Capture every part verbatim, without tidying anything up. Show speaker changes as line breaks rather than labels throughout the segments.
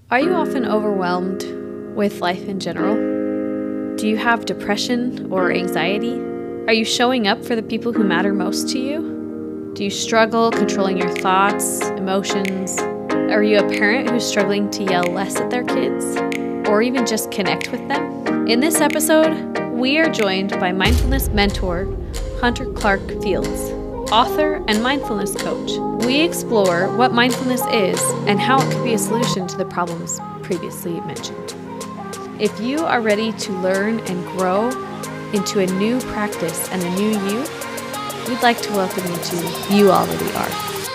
Are you often overwhelmed with life in general? Do you have depression or anxiety? Are you showing up for the people who matter most to you? Do you struggle controlling your thoughts, emotions? Are you a parent who's struggling to yell less at their kids? Or even just connect with them? In this episode, we are joined by mindfulness mentor Hunter Clarke-Fields, author and mindfulness coach. We explore what mindfulness is and how it could be a solution to the problems previously mentioned. If you are ready to learn and grow into a new practice and a new you, we'd like to welcome you to You Already Are.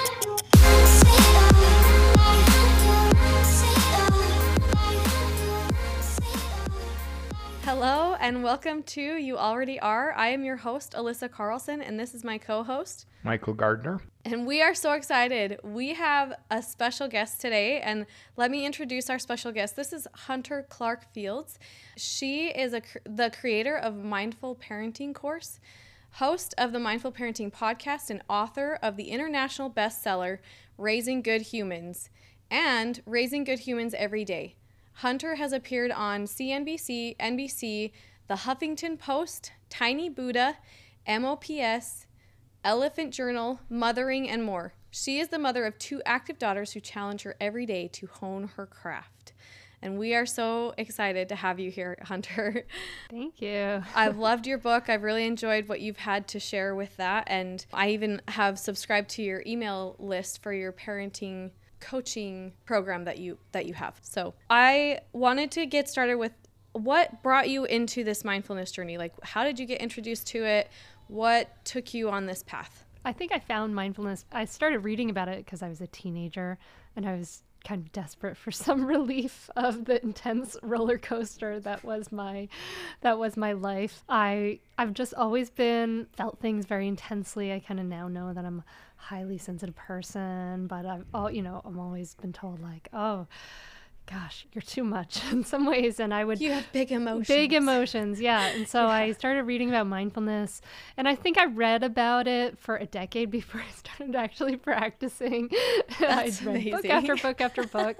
Hello and welcome to You Already Are. I am your host, Alyssa Carlson, and this is my co-host,
Michael Gardner.
And we are so excited. We have a special guest today, and let me introduce our special guest. This is Hunter Clarke-Fields. She is a, the creator of Mindful Parenting course, host of the Mindful Parenting podcast, and author of the international bestseller, Raising Good Humans, and Raising Good Humans Every Day. Hunter has appeared on C N B C, N B C, The Huffington Post, Tiny Buddha, M O P S, Elephant Journal, Mothering, and more. She is the mother of two active daughters who challenge her every day to hone her craft. And we are so excited to have you here, Hunter.
Thank you.
I've loved your book. I've really enjoyed what you've had to share with that. And I even have subscribed to your email list for your parenting coaching program that you that you have. So I wanted to get started with what brought you into this mindfulness journey? Like, how did you get introduced to it? What took you on this path?
I think I found mindfulness. I started reading about it because I was a teenager and I was kind of desperate for some relief of the intense roller coaster that was my that was my life. I I've just always been felt things very intensely. I kind of now know that I'm a highly sensitive person, but I've all you know, I'm always been told like, "Oh, gosh, you're too much in some ways." And I would
you have big emotions
big emotions yeah and so yeah. I started reading about mindfulness, and I think I read about it for a decade before I started actually practicing.
That's
I read
amazing.
book after book after book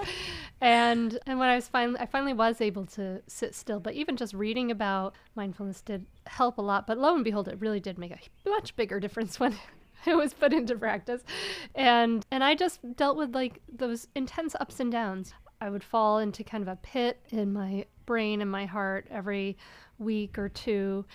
and and when I was finally I finally was able to sit still, but even just reading about mindfulness did help a lot. But lo and behold, it really did make a much bigger difference when it was put into practice. And and I just dealt with like those intense ups and downs. I would fall into kind of a pit in my brain and my heart every week or two,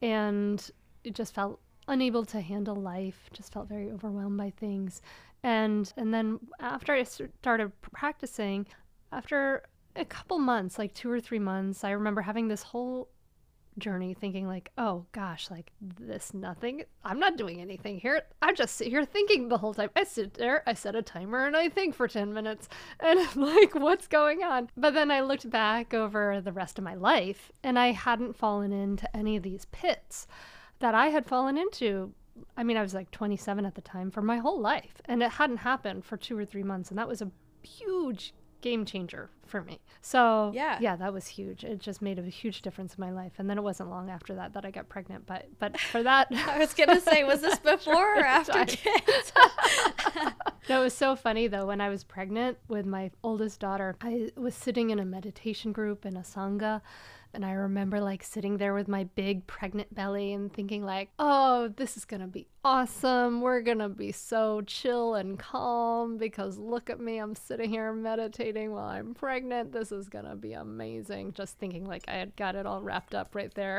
and it just felt unable to handle life, just felt very overwhelmed by things. And and then after I started practicing, after a couple months, like two or three months, I remember having this whole journey thinking like, oh gosh, like this nothing, I'm not doing anything here. I just sit here thinking the whole time. I sit there, I set a timer and I think for ten minutes and I'm like, what's going on? But then I looked back over the rest of my life and I hadn't fallen into any of these pits that I had fallen into. I mean, I was like twenty-seven at the time, for my whole life, and it hadn't happened for two or three months. And that was a huge game changer for me. So yeah, yeah, that was huge. It just made a huge difference in my life. And then it wasn't long after that that I got pregnant. But but for that,
I was gonna say, was this before or after kids?
No, it was so funny though. When I was pregnant with my oldest daughter, I was sitting in a meditation group in a sangha. And I remember like sitting there with my big pregnant belly and thinking like, oh, this is going to be awesome. We're going to be so chill and calm because look at me. I'm sitting here meditating while I'm pregnant. This is going to be amazing. Just thinking like I had got it all wrapped up right there.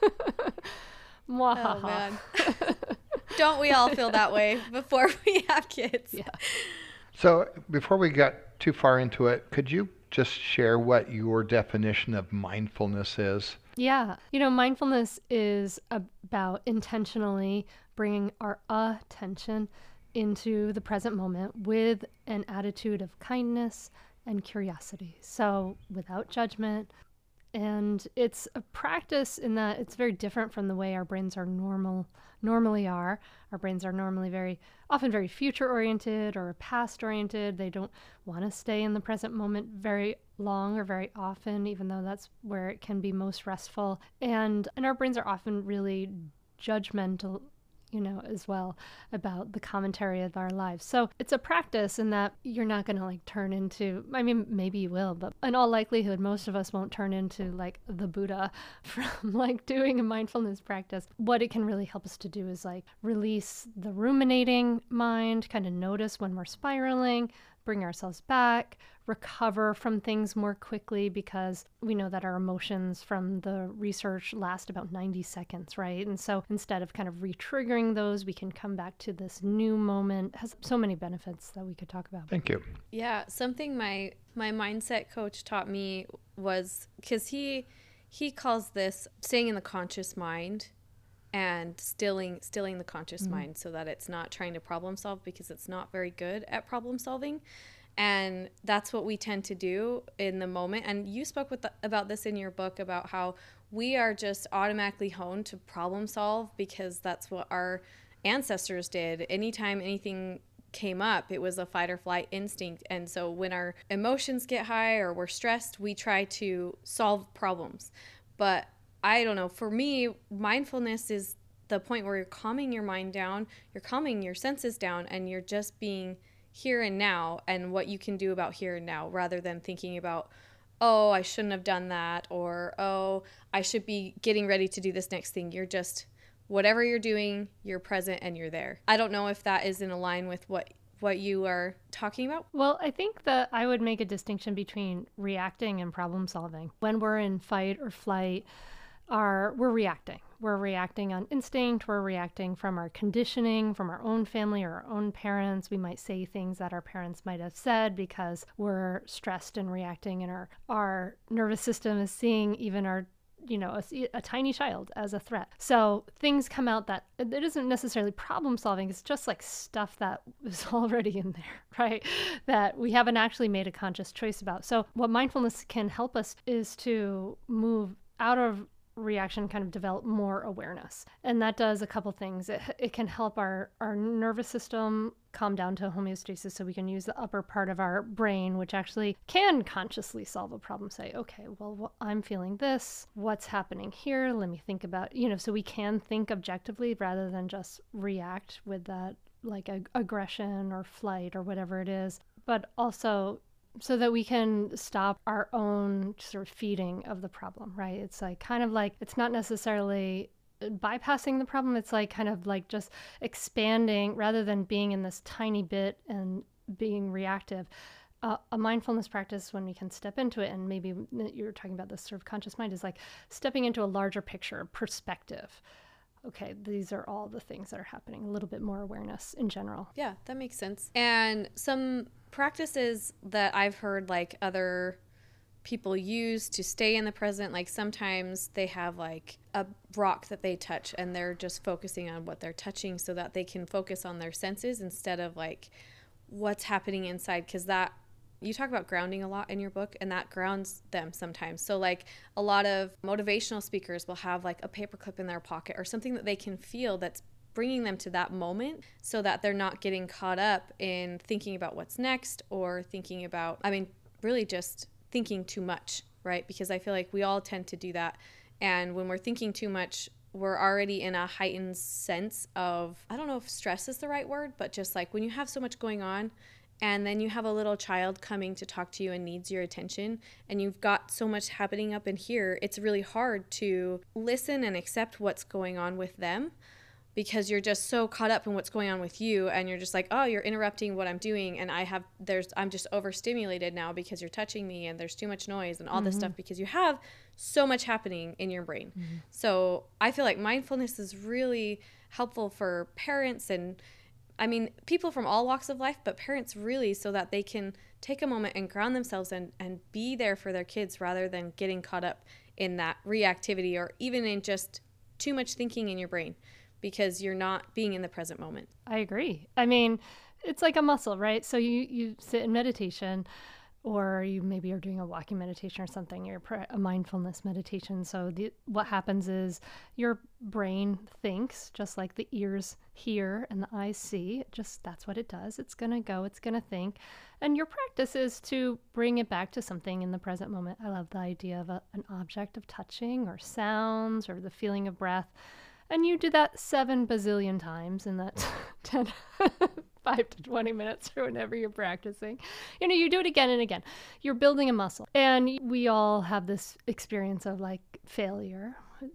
Oh, man. Don't we all feel that way before we have kids?
Yeah.
So before we got too far into it, could you just share what your definition of mindfulness is?
Yeah. You know, mindfulness is about intentionally bringing our attention into the present moment with an attitude of kindness and curiosity. So without judgment. And it's a practice in that it's very different from the way our brains are normal, normally are. Our brains are normally very, often very future-oriented or past-oriented. They don't want to stay in the present moment very long or very often, even though that's where it can be most restful. And, and our brains are often really judgmental you know, as well about the commentary of our lives. So it's a practice in that you're not going to like turn into, I mean, maybe you will, but in all likelihood, most of us won't turn into like the Buddha from like doing a mindfulness practice. What it can really help us to do is like release the ruminating mind, kind of notice when we're spiraling, bring ourselves back, recover from things more quickly, because we know that our emotions from the research last about ninety seconds, right? And so instead of kind of re-triggering those, we can come back to this new moment. It has so many benefits that we could talk about.
Thank you.
Yeah, something my my mindset coach taught me was, because he he calls this staying in the conscious mind and stilling stilling the conscious mm-hmm. mind, so that it's not trying to problem solve, because it's not very good at problem solving. And that's what we tend to do in the moment. And you spoke with the, about this in your book, about how we are just automatically honed to problem solve because that's what our ancestors did. Anytime anything came up, it was a fight or flight instinct. And so when our emotions get high or we're stressed, we try to solve problems. But I don't know, for me, mindfulness is the point where you're calming your mind down, you're calming your senses down, and you're just being here and now and what you can do about here and now, rather than thinking about, oh, I shouldn't have done that, or, oh, I should be getting ready to do this next thing. You're just, whatever you're doing, you're present and you're there. I don't know if that is in line with what what you are talking about.
Well, I think that I would make a distinction between reacting and problem solving. When we're in fight or flight, Are, we're reacting. We're reacting on instinct. We're reacting from our conditioning, from our own family or our own parents. We might say things that our parents might have said because we're stressed and reacting, and our, our nervous system is seeing even our, you know, a, a tiny child as a threat. So things come out that it isn't necessarily problem solving. It's just like stuff that is already in there, right? That we haven't actually made a conscious choice about. So what mindfulness can help us is to move out of reaction, kind of develop more awareness. And that does a couple things. It, it can help our, our nervous system calm down to homeostasis, so we can use the upper part of our brain, which actually can consciously solve a problem. Say, okay, well, wh- I'm feeling this. What's happening here? Let me think about, you know, so we can think objectively rather than just react with that like ag- aggression or flight or whatever it is. But also so that we can stop our own sort of feeding of the problem, right? It's like kind of like, it's not necessarily bypassing the problem. It's like kind of like just expanding rather than being in this tiny bit and being reactive. Uh, a mindfulness practice, when we can step into it, and maybe you're talking about this sort of conscious mind, is like stepping into a larger picture, perspective. Okay, these are all the things that are happening, a little bit more awareness in general.
Yeah, that makes sense. And some practices that I've heard like other people use to stay in the present, like sometimes they have like a rock that they touch and they're just focusing on what they're touching so that they can focus on their senses instead of like what's happening inside, because that, you talk about grounding a lot in your book, and that grounds them sometimes. So like a lot of motivational speakers will have like a paperclip in their pocket or something that they can feel that's bringing them to that moment, so that they're not getting caught up in thinking about what's next, or thinking about, I mean, really just thinking too much, right? Because I feel like we all tend to do that. And when we're thinking too much, we're already in a heightened sense of, I don't know if stress is the right word, but just like when you have so much going on, and then you have a little child coming to talk to you and needs your attention, and you've got so much happening up in here, it's really hard to listen and accept what's going on with them, because you're just so caught up in what's going on with you, and you're just like, oh, you're interrupting what I'm doing, and I have, there's, I'm just overstimulated now because you're touching me, and there's too much noise and all mm-hmm. this stuff, because you have so much happening in your brain. Mm-hmm. So I feel like mindfulness is really helpful for parents, and I mean, people from all walks of life, but parents really, so that they can take a moment and ground themselves and, and be there for their kids rather than getting caught up in that reactivity, or even in just too much thinking in your brain, because you're not being in the present moment.
I agree. I mean, it's like a muscle, right? So you, you sit in meditation, or you maybe are doing a walking meditation or something, you're a mindfulness meditation. So the, what happens is your brain thinks, just like the ears hear and the eyes see. Just that's what it does. It's going to go, it's going to think. And your practice is to bring it back to something in the present moment. I love the idea of a, an object of touching or sounds or the feeling of breath. And you do that seven bazillion times in that ten, five to twenty minutes or whenever you're practicing. You know, you do it again and again. You're building a muscle. And we all have this experience of like failure.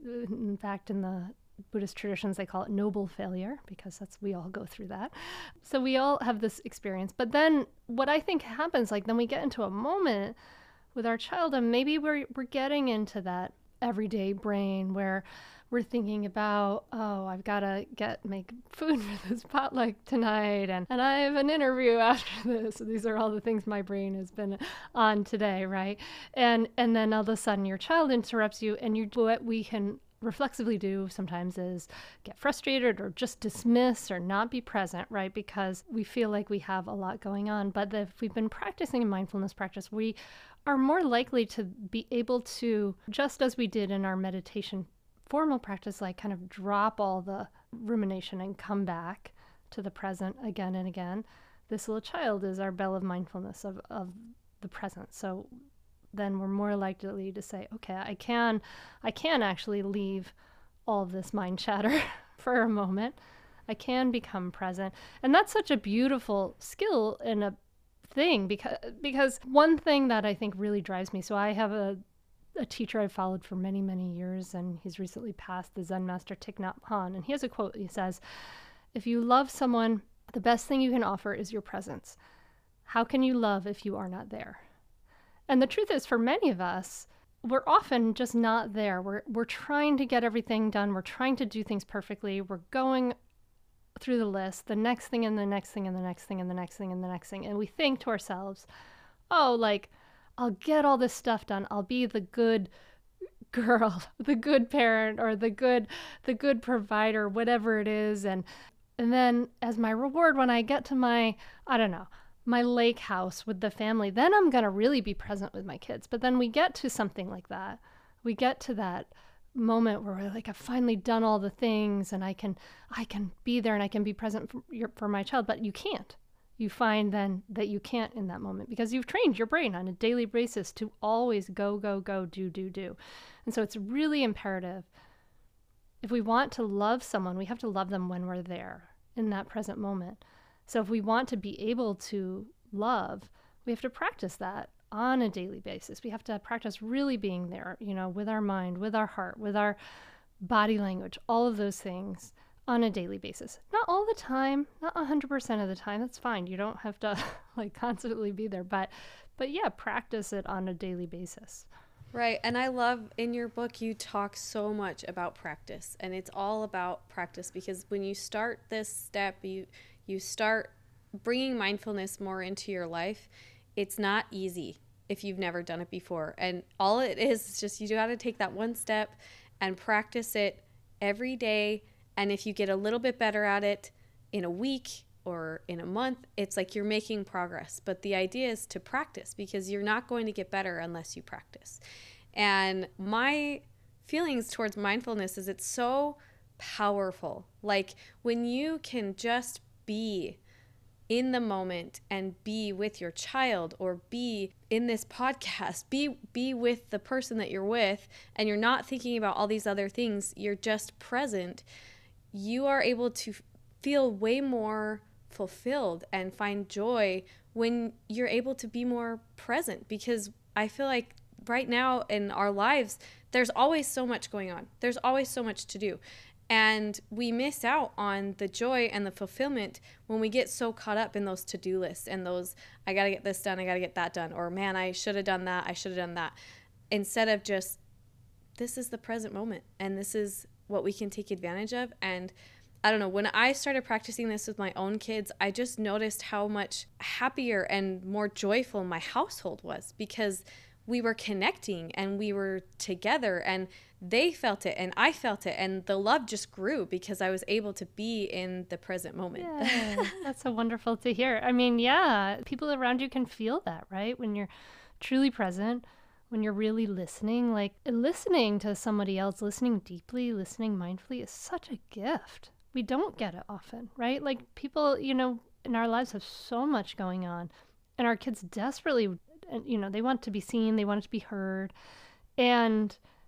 In fact, in the Buddhist traditions, they call it noble failure because that's, we all go through that. So we all have this experience. But then what I think happens, like then we get into a moment with our child and maybe we're, we're getting into that everyday brain where we're thinking about, oh, I've got to get make food for this potluck tonight, and, and I have an interview after this. So these are all the things my brain has been on today, right? And and then all of a sudden your child interrupts you, and you what we can reflexively do sometimes is get frustrated or just dismiss or not be present, right? Because we feel like we have a lot going on. But if we've been practicing a mindfulness practice, we are more likely to be able to, just as we did in our meditation formal practice, like kind of drop all the rumination and come back to the present again and again. This little child is our bell of mindfulness of, of the present. So then we're more likely to say, okay, I can, I can actually leave all of this mind chatter for a moment. I can become present. And that's such a beautiful skill and a thing because, because one thing that I think really drives me, so I have a a teacher I've followed for many, many years, and he's recently passed, the Zen master Thich Nhat Hanh. And he has a quote. He says, if you love someone, the best thing you can offer is your presence. How can you love if you are not there? And the truth is, for many of us, we're often just not there. We're, we're trying to get everything done. We're trying to do things perfectly. We're going through the list, the next thing and the next thing and the next thing and the next thing and the next thing. And we think to ourselves, oh, like, I'll get all this stuff done. I'll be the good girl, the good parent, or the good, the good provider, whatever it is. And, and then as my reward, when I get to my, I don't know, my lake house with the family, then I'm going to really be present with my kids. But then we get to something like that. We get to that moment where we're like, I've finally done all the things and I can, I can be there and I can be present for, your, for my child, but you can't. You find then that you can't in that moment because you've trained your brain on a daily basis to always go, go, go, do, do, do. And so it's really imperative. If we want to love someone, we have to love them when we're there in that present moment. So if we want to be able to love, we have to practice that on a daily basis. We have to practice really being there, you know, with our mind, with our heart, with our body language, all of those things on a daily basis. Not all the time, not one hundred percent of the time. That's fine. You don't have to like constantly be there, but but yeah, practice it on a daily basis.
Right. And I love in your book, you talk so much about practice, and it's all about practice because when you start this step, you you start bringing mindfulness more into your life. It's not easy if you've never done it before. And all it is is just you got to take that one step and practice it every day. And if you get a little bit better at it in a week or in a month, it's like you're making progress. But the idea is to practice because you're not going to get better unless you practice. And my feelings towards mindfulness is it's so powerful. Like when you can just be in the moment and be with your child or be in this podcast, be be with the person that you're with, and you're not thinking about all these other things, you're just present, you are able to feel way more fulfilled and find joy when you're able to be more present. Because I feel like right now in our lives, there's always so much going on. There's always so much to do. And we miss out on the joy and the fulfillment when we get so caught up in those to-do lists and those, I got to get this done, I got to get that done, or man, I should have done that, I should have done that. Instead of just, this is the present moment and this is what we can take advantage of. And I don't know, when I started practicing this with my own kids, I just noticed how much happier and more joyful my household was because we were connecting and we were together and they felt it and I felt it and the love just grew because I was able to be in the present moment.
Yeah, that's so wonderful to hear. I mean, yeah, people around you can feel that, right? When you're truly present, when you're really listening, like listening to somebody else, listening deeply, listening mindfully is such a gift. We don't get it often, right? Like people, you know, in our lives have so much going on and our kids desperately, you know, they want to be seen, they want to be heard. And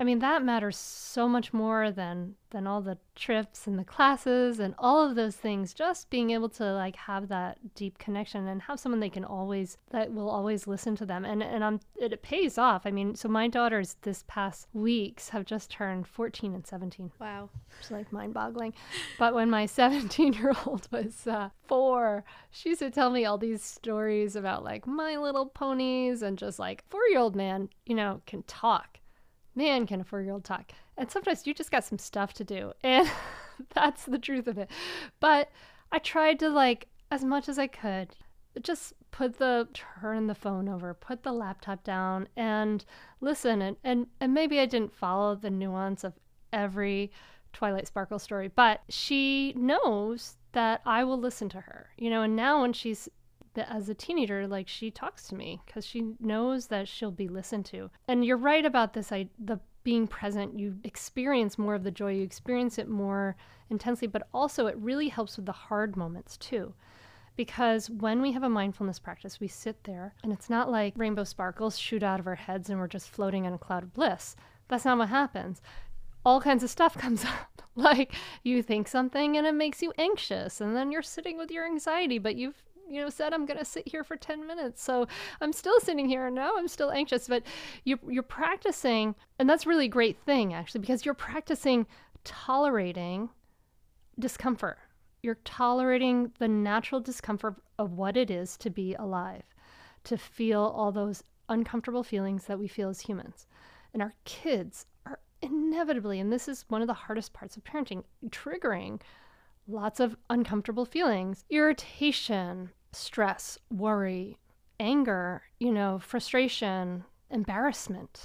I mean, that matters so much more than than all the trips and the classes and all of those things. Just being able to like have that deep connection and have someone they can always, that will always listen to them. And and um, it, it pays off. I mean, so my daughters this past weeks have just turned fourteen and seventeen.
Wow.
It's like mind boggling. But when my seventeen year old was uh, four, she used to tell me all these stories about like My Little Ponies and just like four year old man, you know, can talk. Man, can a four-year-old talk. And sometimes you just got some stuff to do. And that's the truth of it. But I tried to, like, as much as I could, just put the, turn the phone over, put the laptop down and listen. And, and, and maybe I didn't follow the nuance of every Twilight Sparkle story, but she knows that I will listen to her, you know, and now when she's as a teenager, like she talks to me because she knows that she'll be listened to. And you're right about this, I, the being present, you experience more of the joy, you experience it more intensely, but also it really helps with the hard moments too. Because when we have a mindfulness practice, we sit there and it's not like rainbow sparkles shoot out of our heads and we're just floating in a cloud of bliss. That's not what happens. All kinds of stuff comes up. Like you think something and it makes you anxious and then you're sitting with your anxiety, but you've you know, said, I'm going to sit here for ten minutes. So I'm still sitting here and now I'm still anxious, but you're, you're practicing. And that's really a great thing, actually, because you're practicing tolerating discomfort. You're tolerating the natural discomfort of what it is to be alive, to feel all those uncomfortable feelings that we feel as humans. And our kids are inevitably, and this is one of the hardest parts of parenting, triggering lots of uncomfortable feelings, irritation, stress, worry, anger, you know, frustration, embarrassment.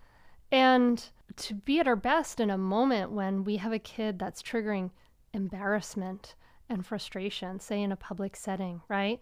And to be at our best in a moment when we have a kid that's triggering embarrassment and frustration, say in a public setting, right?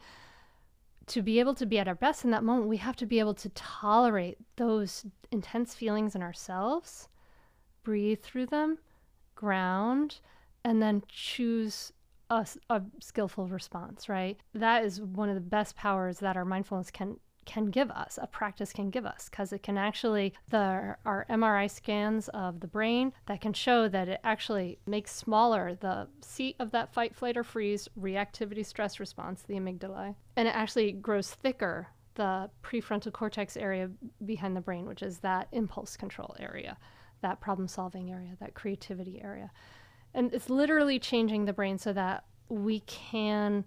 To be able to be at our best in that moment, we have to be able to tolerate those intense feelings in ourselves, breathe through them, ground, and then choose a, a skillful response, right? That is one of the best powers that our mindfulness can can give us, a practice can give us, because it can actually, the our M R I scans of the brain that can show that it actually makes smaller the seat of that fight, flight, or freeze reactivity stress response, the amygdala, and it actually grows thicker, the prefrontal cortex area behind the brain, which is that impulse control area, that problem solving area, that creativity area. And it's literally changing the brain so that we can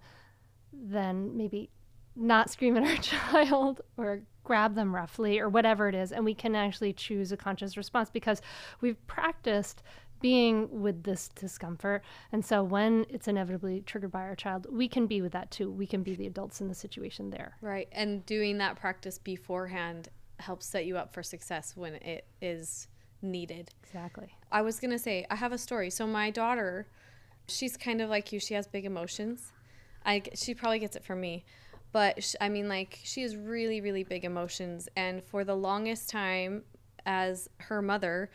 then maybe not scream at our child or grab them roughly or whatever it is. And we can actually choose a conscious response because we've practiced being with this discomfort. And so when it's inevitably triggered by our child, we can be with that too. We can be the adults in the situation there.
Right. And doing that practice beforehand helps set you up for success when it is needed.
Exactly.
I was going to say, I have a story. So my daughter, she's kind of like you. She has big emotions. I, she probably gets it from me. But, sh- I mean, like, she has really, really big emotions. And for the longest time, as her mother,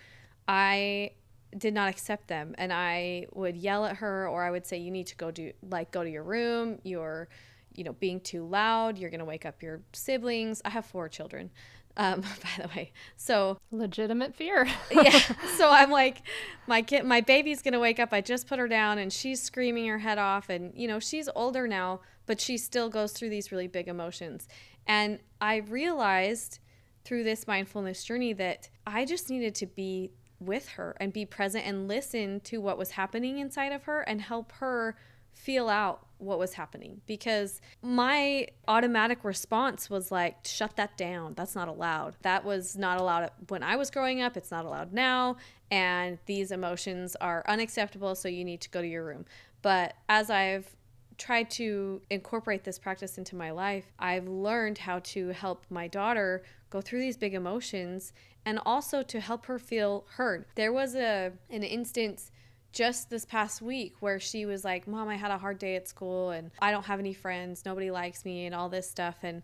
I did not accept them. And I would yell at her, or I would say, you need to go do, like, go to your room. You're, you know, being too loud. You're going to wake up your siblings. I have four children. Um, by the way, so
legitimate fear.
Yeah. So I'm like, my kid, my baby's going to wake up. I just put her down and she's screaming her head off. And, you know, she's older now, but she still goes through these really big emotions. And I realized through this mindfulness journey that I just needed to be with her and be present and listen to what was happening inside of her and help her feel out what was happening, because my automatic response was like, shut that down. That's not allowed. That was not allowed when I was growing up. It's not allowed now. And these emotions are unacceptable. So you need to go to your room. But as I've tried to incorporate this practice into my life, I've learned how to help my daughter go through these big emotions and also to help her feel heard. There was a an instance just this past week where she was like, Mom, I had a hard day at school and I don't have any friends. Nobody likes me and all this stuff. And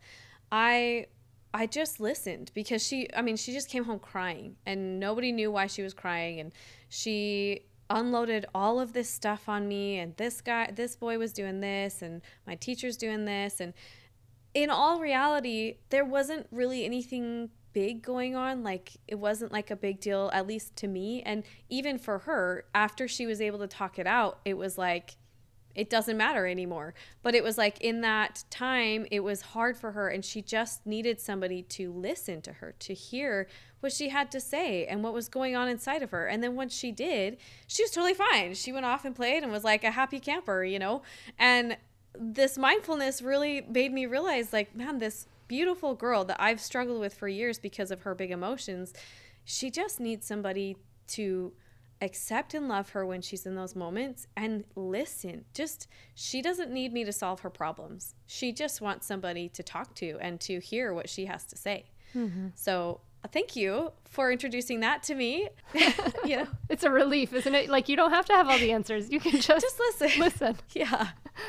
I I just listened because she, I mean, she just came home crying and nobody knew why she was crying. And she unloaded all of this stuff on me, and this guy, this boy was doing this and my teacher's doing this. And in all reality, there wasn't really anything big going on. Like, it wasn't like a big deal, at least to me. And even for her, after she was able to talk it out, it was like, it doesn't matter anymore. But it was like in that time, it was hard for her, and she just needed somebody to listen to her, to hear what she had to say and what was going on inside of her. And then once she did, she was totally fine. She went off and played and was like a happy camper, you know? And this mindfulness really made me realize, like, man, this beautiful girl that I've struggled with for years because of her big emotions, she just needs somebody to accept and love her when she's in those moments and listen. Just, she doesn't need me to solve her problems. She just wants somebody to talk to and to hear what she has to say. Mm-hmm. So thank you for introducing that to me. You know,
it's a relief, isn't it? Like, you don't have to have all the answers. You can just,
just listen.
Listen.
Yeah.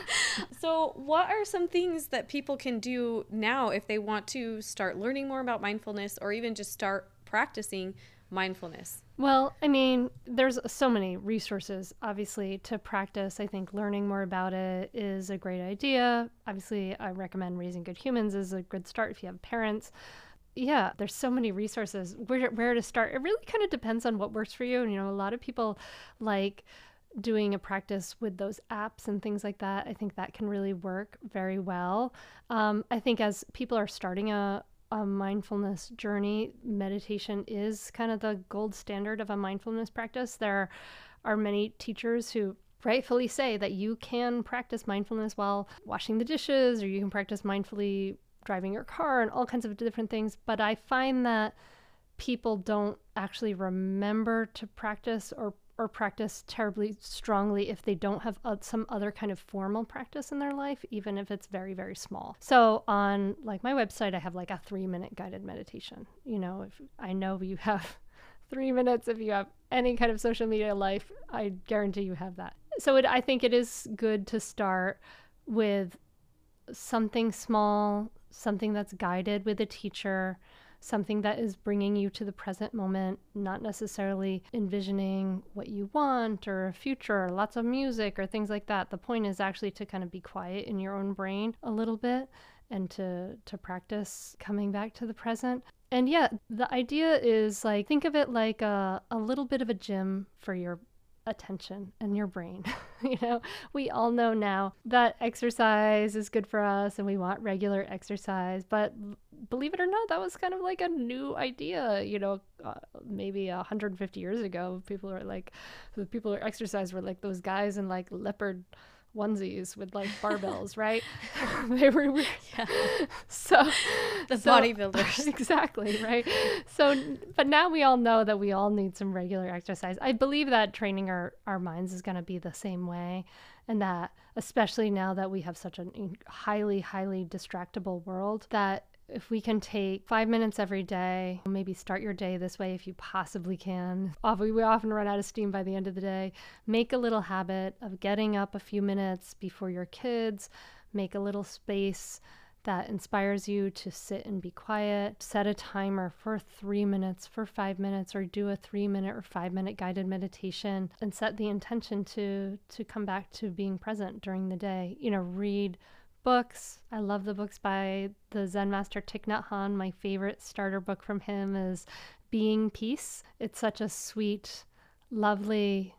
So what are some things that people can do now if they want to start learning more about mindfulness, or even just start practicing mindfulness?
Well, I mean, there's so many resources, obviously, to practice. I think learning more about it is a great idea. Obviously, I recommend Raising Good Humans is a good start if you have parents. Yeah, there's so many resources. Where, where to start? It really kind of depends on what works for you. And, you know, a lot of people like doing a practice with those apps and things like that. I think that can really work very well. Um, I think as people are starting a a mindfulness journey, meditation is kind of the gold standard of a mindfulness practice. There are many teachers who rightfully say that you can practice mindfulness while washing the dishes, or you can practice mindfully driving your car and all kinds of different things. But I find that people don't actually remember to practice or or practice terribly strongly if they don't have uh, some other kind of formal practice in their life, even if it's very, very small. So on like my website, I have like a three minute guided meditation. You know, if I know you have three minutes, if you have any kind of social media life, I guarantee you have that. So it, I think it is good to start with something small, something that's guided with a teacher, something that is bringing you to the present moment, not necessarily envisioning what you want or a future or lots of music or things like that. The point is actually to kind of be quiet in your own brain a little bit and to, to practice coming back to the present. And yeah, the idea is like, think of it like a, a little bit of a gym for your attention and your brain. You know, we all know now that exercise is good for us and we want regular exercise, but believe it or not, that was kind of like a new idea, you know, uh, maybe one hundred fifty years ago. People are like, the people who exercise were like those guys in like leopard onesies with like barbells, right? They were weird. Yeah. So
the
so,
bodybuilders.
Exactly, right? So, but now we all know that we all need some regular exercise. I believe that training our, our minds is going to be the same way, and that especially now that we have such a highly, highly distractible world, that if we can take five minutes every day, maybe start your day this way if you possibly can. We often run out of steam by the end of the day. Make a little habit of getting up a few minutes before your kids. Make a little space that inspires you to sit and be quiet. Set a timer for three minutes, for five minutes, or do a three minute or five minute guided meditation, and set the intention to, to come back to being present during the day. You know, read books. I love the books by the Zen master Thich Nhat Hanh. My favorite starter book from him is Being Peace. It's such a sweet, lovely,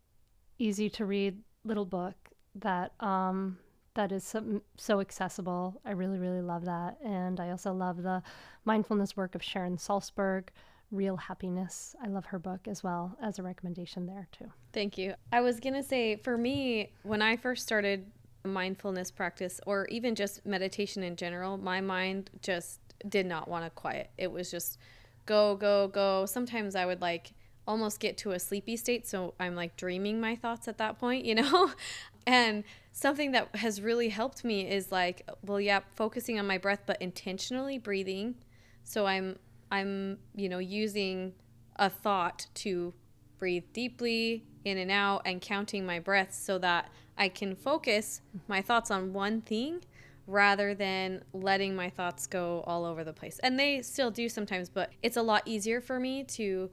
easy to read little book that um, that is so, so accessible. I really, really love that. And I also love the mindfulness work of Sharon Salzberg, Real Happiness. I love her book as well, as a recommendation there too.
Thank you. I was going to say, for me, when I first started mindfulness practice, or even just meditation in general, my mind just did not want to quiet. It was just go, go, go. Sometimes I would like almost get to a sleepy state, so I'm like dreaming my thoughts at that point, you know? And something that has really helped me is like, well, yeah, focusing on my breath, but intentionally breathing. So I'm, I'm, you know, using a thought to breathe deeply in and out and counting my breaths so that I can focus my thoughts on one thing rather than letting my thoughts go all over the place. And they still do sometimes, but it's a lot easier for me to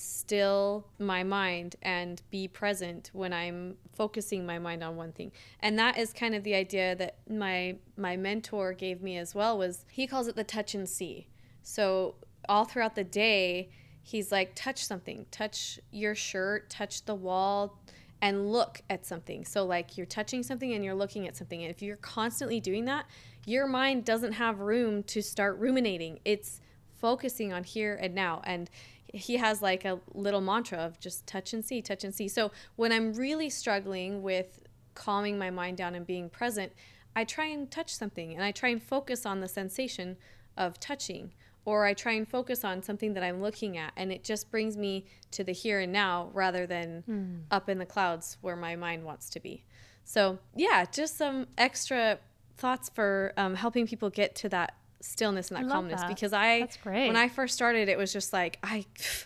still my mind and be present when I'm focusing my mind on one thing. And that is kind of the idea that my my mentor gave me as well. Was he calls it the touch and see. So all throughout the day, he's like, touch something, touch your shirt, touch the wall, and look at something. So like you're touching something and you're looking at something. And if you're constantly doing that, your mind doesn't have room to start ruminating. It's focusing on here and now. And he has like a little mantra of just touch and see, touch and see. So when I'm really struggling with calming my mind down and being present, I try and touch something, and I try and focus on the sensation of touching, or I try and focus on something that I'm looking at, and it just brings me to the here and now rather than mm. up in the clouds where my mind wants to be. So yeah, just some extra thoughts for um, helping people get to that stillness and that
I
calmness.
That.
Because I,
That's great.
when I first started, it was just like, I,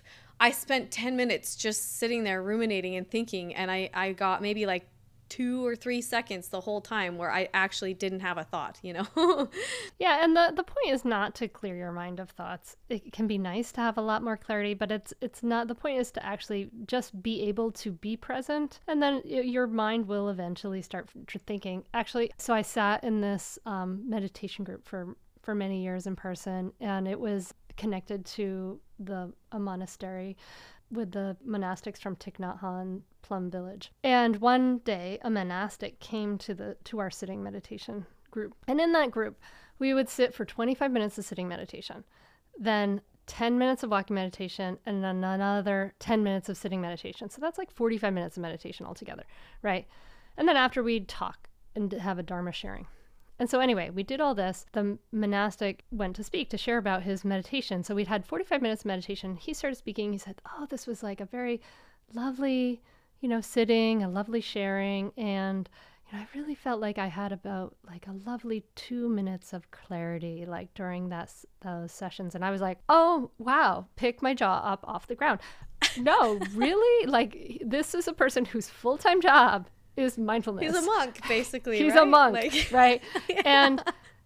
I spent ten minutes just sitting there ruminating and thinking, and I, I got maybe like two or three seconds the whole time where I actually didn't have a thought, you know?
Yeah, and the, the point is not to clear your mind of thoughts. It can be nice to have a lot more clarity, but it's it's not, the point is to actually just be able to be present, and then your mind will eventually start thinking. Actually, so I sat in this um, meditation group for, for many years in person, and it was connected to the a monastery with the monastics from Thich Nhat Hanh Plum Village. And one day a monastic came to the to our sitting meditation group. And in that group, we would sit for twenty-five minutes of sitting meditation, then ten minutes of walking meditation, and then another ten minutes of sitting meditation. So that's like forty-five minutes of meditation altogether, right? And then after we'd talk and have a Dharma sharing. And so anyway, we did all this. The monastic went to speak, to share about his meditation. So we'd had forty-five minutes of meditation. He started speaking. He said, oh, this was like a very lovely, you know, sitting, a lovely sharing. And, you know, I really felt like I had about like a lovely two minutes of clarity, like during that, those sessions. And I was like, oh, wow, pick my jaw up off the ground. No, really? Like, this is a person whose full-time job is mindfulness.
He's a monk, basically.
He's
right?
a monk,
like,
right?
Yeah.
And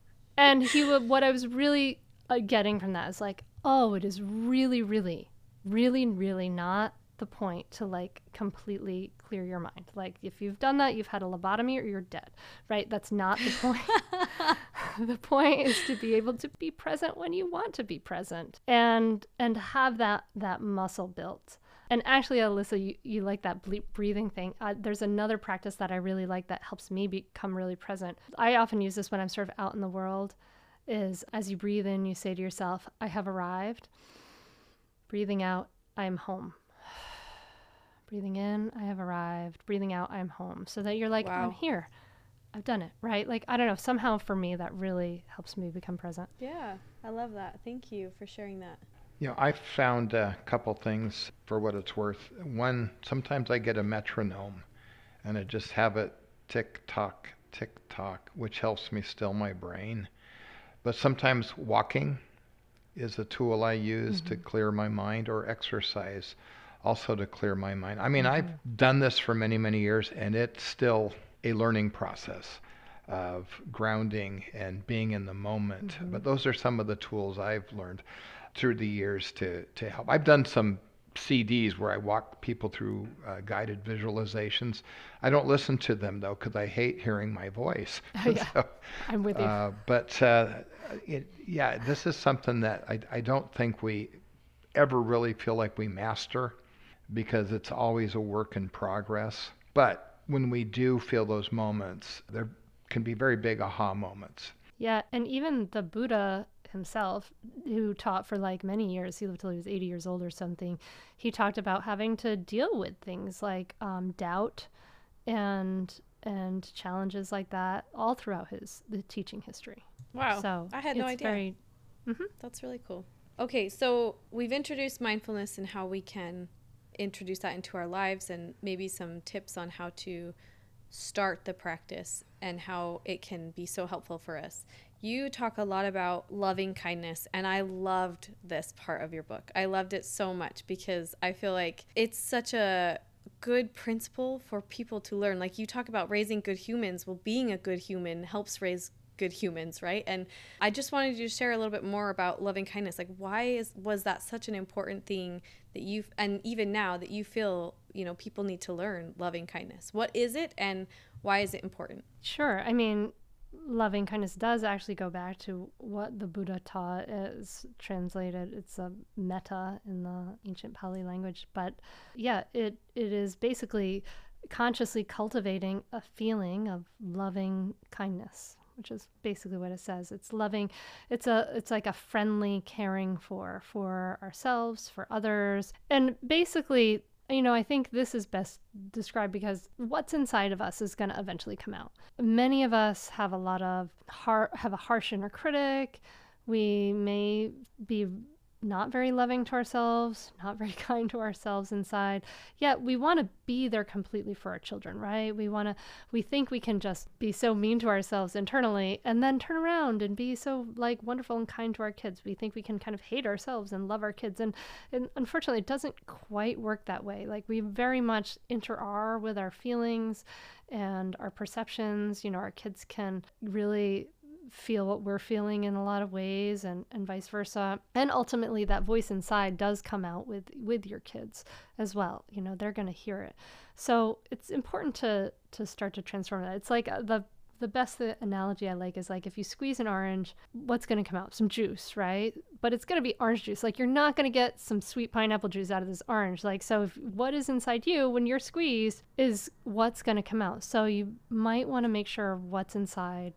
and he would. What I was really uh, getting from that is like, oh, it is really, really, really, really not the point to like completely clear your mind. Like if you've done that, you've had a lobotomy or you're dead, right? That's not the point. The point is to be able to be present when you want to be present, and and have that that muscle built. And actually, Alyssa, you, you like that ble- breathing thing. Uh, there's another practice that I really like that helps me become really present. I often use this when I'm sort of out in the world, is as you breathe in, you say to yourself, I have arrived. Breathing out, I am home. Breathing in, I have arrived. Breathing out, I am home. So that you're like,
wow.
oh, I'm here. I've done it, right? Like, I don't know, somehow for me, that really helps me become present.
Yeah, I love that. Thank you for sharing that.
You know, I've found a couple things for what it's worth. One, sometimes I get a metronome and I just have it tick tock, tick tock, which helps me still my brain. But sometimes walking is a tool I use mm-hmm. to clear my mind, or exercise also to clear my mind. I mean, mm-hmm. I've done this for many, many years, and it's still a learning process of grounding and being in the moment. Mm-hmm. But those are some of the tools I've learned through the years to, to help. I've done some C Ds where I walk people through uh, guided visualizations. I don't listen to them, though, because I hate hearing my voice.
Yeah, so, I'm with you.
Uh, but, uh, it, yeah, this is something that I, I don't think we ever really feel like we master, because it's always a work in progress. But when we do feel those moments, there can be very big aha moments.
Yeah, and even the Buddha himself, who taught for like many years, he lived till he was eighty years old or something, he talked about having to deal with things like um, doubt and and challenges like that all throughout his the teaching history.
Wow.
So
I had no
it's
idea.
Very, mm-hmm.
That's really cool. Okay, so we've introduced mindfulness and how we can introduce that into our lives, and maybe some tips on how to start the practice and how it can be so helpful for us. You talk a lot about loving kindness, and I loved this part of your book. I loved it so much because I feel like it's such a good principle for people to learn. Like you talk about raising good humans. Well, being a good human helps raise good humans, right? And I just wanted you to share a little bit more about loving kindness. Like why is was that such an important thing that you, and even now that you feel, you know, people need to learn loving kindness? What is it and why is it important?
Sure. I mean, loving kindness does actually go back to what the Buddha taught as translated. It's a metta in the ancient Pali language. But yeah, it it is basically consciously cultivating a feeling of loving kindness, which is basically what it says. It's loving, it's a it's like a friendly caring for for ourselves, for others. And basically, you know, I think this is best described because what's inside of us is going to eventually come out. Many of us have a lot of har- have a harsh inner critic. We may be not very loving to ourselves, not very kind to ourselves inside. Yet we want to be there completely for our children, right? We want to, we think we can just be so mean to ourselves internally and then turn around and be so like wonderful and kind to our kids. We think we can kind of hate ourselves and love our kids. And, and unfortunately, it doesn't quite work that way. Like we very much inter-are with our feelings and our perceptions. You know, our kids can really feel what we're feeling in a lot of ways, and, and vice versa. And ultimately that voice inside does come out with, with your kids as well. You know, they're going to hear it. So it's important to, to start to transform that. It's like the, the best analogy I like is like, if you squeeze an orange, what's going to come out? Some juice, right? But it's going to be orange juice. Like you're not going to get some sweet pineapple juice out of this orange. Like, so if what is inside you when you're squeezed is what's going to come out. So you might want to make sure what's inside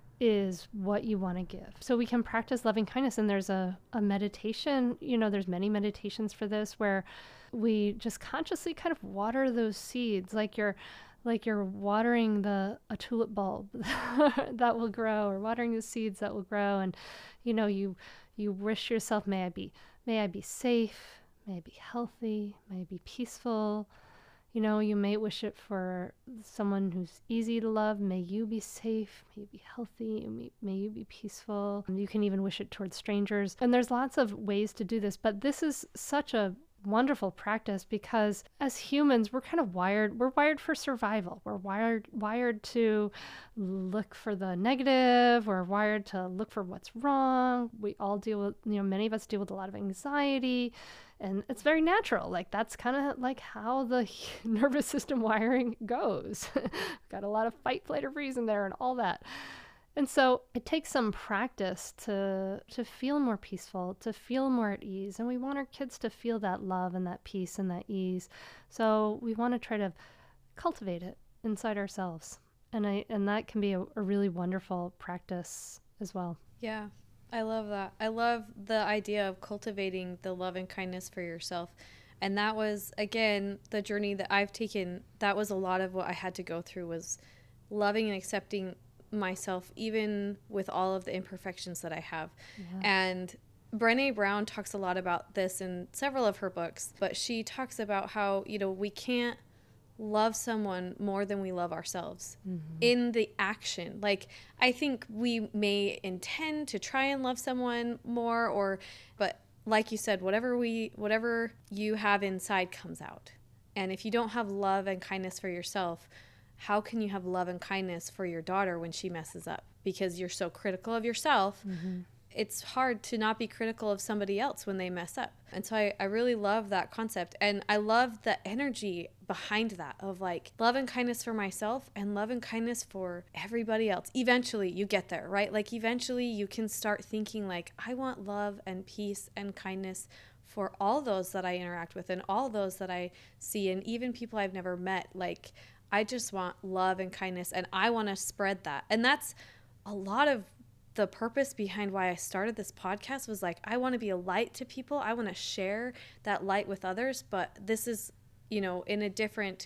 is what you want to give. So we can practice loving kindness. And there's a, a meditation, you know, there's many meditations for this where we just consciously kind of water those seeds like you're like you're watering the a tulip bulb that will grow, or watering the seeds that will grow. And, you know, you you wish yourself, may I be, may I be safe, may I be healthy, may I be peaceful. You know, you may wish it for someone who's easy to love. May you be safe, may you be healthy, may, may you be peaceful. You can even wish it towards strangers. And there's lots of ways to do this, but this is such a wonderful practice because as humans, we're kind of wired, we're wired for survival. We're wired wired to look for the negative. We're wired to look for what's wrong. We all deal with, you know, many of us deal with a lot of anxiety, and it's very natural. Like that's kind of like how the nervous system wiring goes. Got a lot of fight, flight, or freeze in there and all that. And so it takes some practice to to feel more peaceful, to feel more at ease. And we want our kids to feel that love and that peace and that ease. So we want to try to cultivate it inside ourselves. And I and that can be a, a really wonderful practice as well.
Yeah, I love that. I love the idea of cultivating the love and kindness for yourself. And that was, again, the journey that I've taken. That was a lot of what I had to go through, was loving and accepting myself, even with all of the imperfections that I have. Yeah. And Brené Brown talks a lot about this in several of her books, but she talks about how, you know, we can't love someone more than we love ourselves. Mm-hmm. In the action. Like, I think we may intend to try and love someone more, or, but like you said, whatever we, whatever you have inside comes out. And if you don't have love and kindness for yourself, how can you have love and kindness for your daughter when she messes up? Because you're so critical of yourself. Mm-hmm. It's hard to not be critical of somebody else when they mess up. And so I, I really love that concept. And I love the energy behind that of like love and kindness for myself and love and kindness for everybody else. Eventually you get there, right? Like eventually you can start thinking like, I want love and peace and kindness for all those that I interact with and all those that I see, and even people I've never met. Like, I just want love and kindness, and I want to spread that. And that's a lot of the purpose behind why I started this podcast, was like, I want to be a light to people. I want to share that light with others. But this is, you know, in a different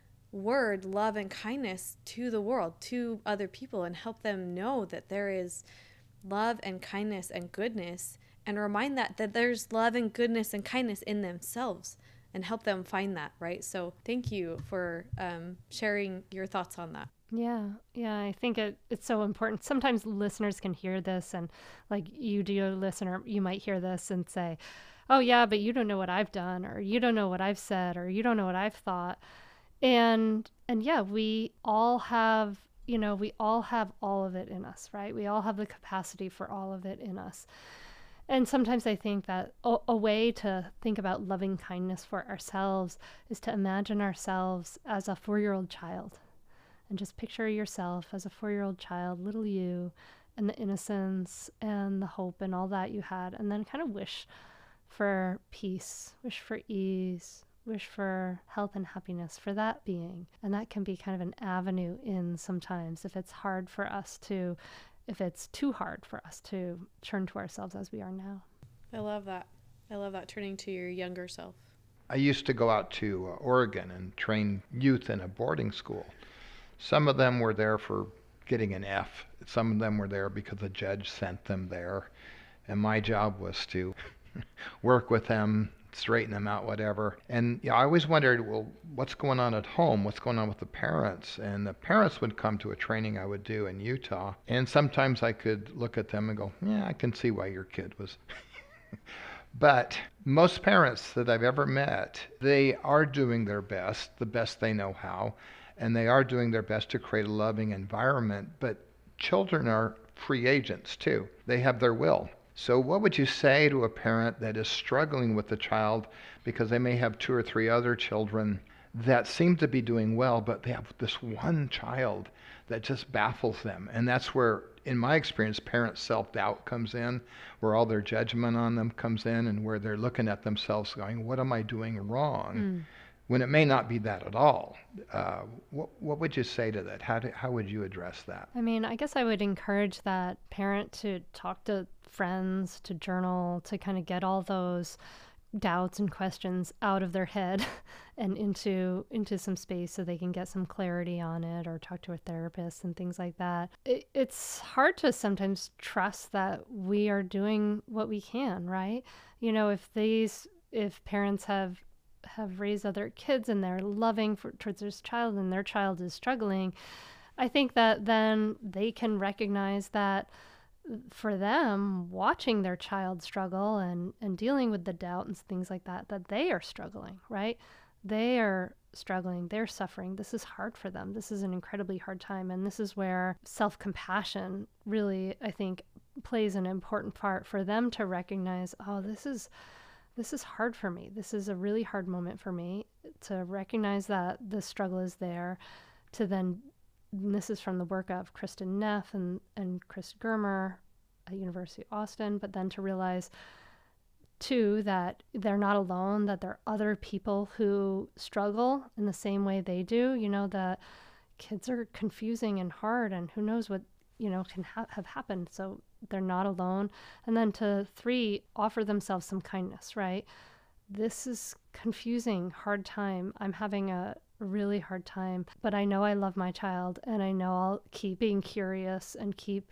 word, love and kindness to the world, to other people, and help them know that there is love and kindness and goodness, and remind that that there's love and goodness and kindness in themselves, and help them find that, right? So thank you for um, sharing your thoughts on that.
Yeah, yeah, I think it, it's so important. Sometimes listeners can hear this, and like you, dear listener, you might hear this and say, oh yeah, but you don't know what I've done, or you don't know what I've said, or you don't know what I've thought. And, and yeah, we all have, you know, we all have all of it in us, right? We all have the capacity for all of it in us. And sometimes I think that a, a way to think about loving kindness for ourselves is to imagine ourselves as a four-year-old child. and just picture yourself as a four-year-old child, little you, and the innocence and the hope and all that you had, and then kind of wish for peace, wish for ease, wish for health and happiness for that being. And that can be kind of an avenue in sometimes if it's hard for us to, if it's too hard for us to turn to ourselves as we are now.
I love that. I love that, turning to your younger self.
I used to go out to uh, Oregon and train youth in a boarding school. Some of them were there for getting an F. Some of them were there because the judge sent them there. And my job was to work with them, straighten them out, whatever. And you know, I always wondered, well, what's going on at home? What's going on with the parents? And the parents would come to a training I would do in Utah. And sometimes I could look at them and go, yeah, I can see why your kid was... But most parents that I've ever met, they are doing their best, the best they know how, and they are doing their best to create a loving environment. But children are free agents too. They have their will. So what would you say to a parent that is struggling with the child because they may have two or three other children that seem to be doing well, but they have this one child that just baffles them? And that's where, in my experience, parent self-doubt comes in, where all their judgment on them comes in, and where they're looking at themselves going, what am I doing wrong? Mm. When it may not be that at all. Uh, what, what would you say to that? How, do, how would you address that?
I mean, I guess I would encourage that parent to talk to friends, to journal, to kind of get all those doubts and questions out of their head and into into some space so they can get some clarity on it, or talk to a therapist and things like that. It, it's hard to sometimes trust that we are doing what we can, right? You know, if these, if parents have have raised other kids and they're loving for, towards this child, and their child is struggling, I think that then they can recognize that for them, watching their child struggle and, and dealing with the doubt and things like that, that they are struggling, right? They are struggling, they're suffering. This is hard for them. This is an incredibly hard time. And this is where self-compassion really, I think, plays an important part for them to recognize, oh, this is this is hard for me. This is a really hard moment for me, to recognize that the struggle is there, to then, and this is from the work of Kristen Neff and, and Chris Germer at University of Austin, but then to realize, too, that they're not alone, that there are other people who struggle in the same way they do. You know, that kids are confusing and hard, and who knows what, you know, can ha- have happened. So they're not alone. And then to three, offer themselves some kindness, right? This is confusing, hard time. I'm having a really hard time, but I know I love my child, and I know I'll keep being curious and keep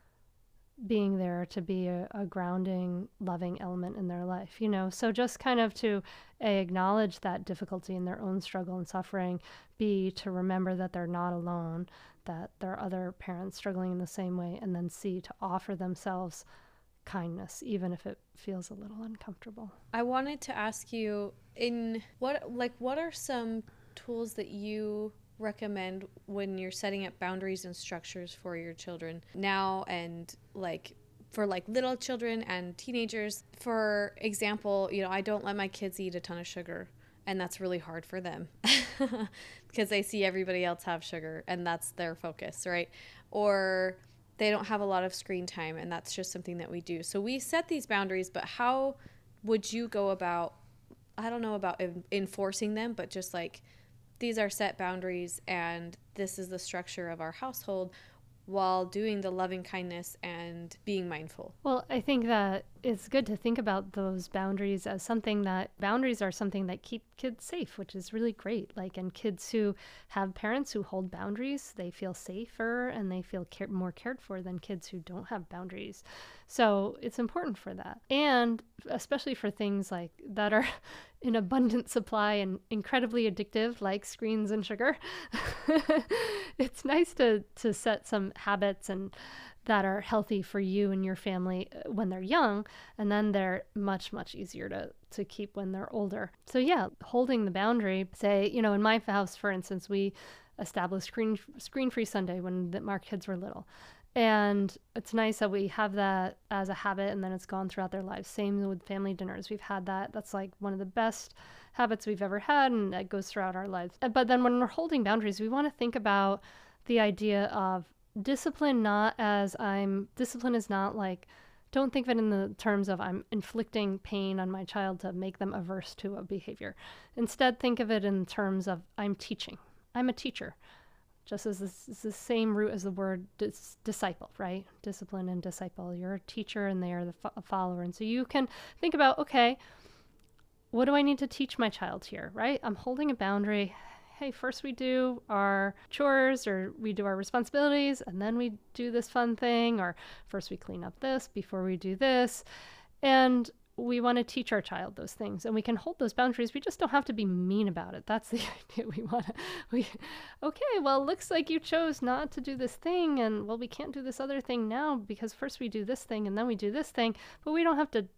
being there to be a, a grounding, loving element in their life, you know? So just kind of to A, acknowledge that difficulty in their own struggle and suffering, B, to remember that they're not alone, that there are other parents struggling in the same way, and then C, to offer themselves kindness, even if it feels a little uncomfortable.
I wanted to ask you, in what, like, what are some tools that you recommend when you're setting up boundaries and structures for your children now, and like for like little children and teenagers? For example, you know, I don't let my kids eat a ton of sugar, and that's really hard for them because they see everybody else have sugar and that's their focus, right? Or they don't have a lot of screen time, and that's just something that we do. So we set these boundaries, but how would you go about, I don't know about enforcing them, but just like, these are set boundaries and this is the structure of our household, while doing the loving kindness and being mindful?
Well, I think that it's good to think about those boundaries as something that, boundaries are something that keep kids safe, which is really great. Like, and kids who have parents who hold boundaries, they feel safer and they feel care- more cared for than kids who don't have boundaries. So it's important for that. And especially for things like that are in abundant supply and incredibly addictive, like screens and sugar. It's nice to, to set some habits and that are healthy for you and your family when they're young, and then they're much, much easier to, to keep when they're older. So yeah, holding the boundary, say, you know, in my house, for instance, we established screen, screen-free Sunday when the, our kids were little. And it's nice that we have that as a habit, and then it's gone throughout their lives. Same with family dinners. We've had that. That's like one of the best habits we've ever had, and that goes throughout our lives. But then when we're holding boundaries, we want to think about the idea of discipline, not as I'm, discipline is not like, don't think of it in the terms of I'm inflicting pain on my child to make them averse to a behavior. Instead, think of it in terms of I'm teaching. I'm a teacher. Just as this is the same root as the word dis- disciple, right? Discipline and disciple. You're a teacher and they are the fo- follower. And so you can think about, okay, what do I need to teach my child here, right? I'm holding a boundary. Hey, first we do our chores or we do our responsibilities and then we do this fun thing, or first we clean up this before we do this. And we want to teach our child those things and we can hold those boundaries. We just don't have to be mean about it. That's the idea. We want to, we, okay, well, looks like you chose not to do this thing. And well, we can't do this other thing now because first we do this thing and then we do this thing, but we don't have to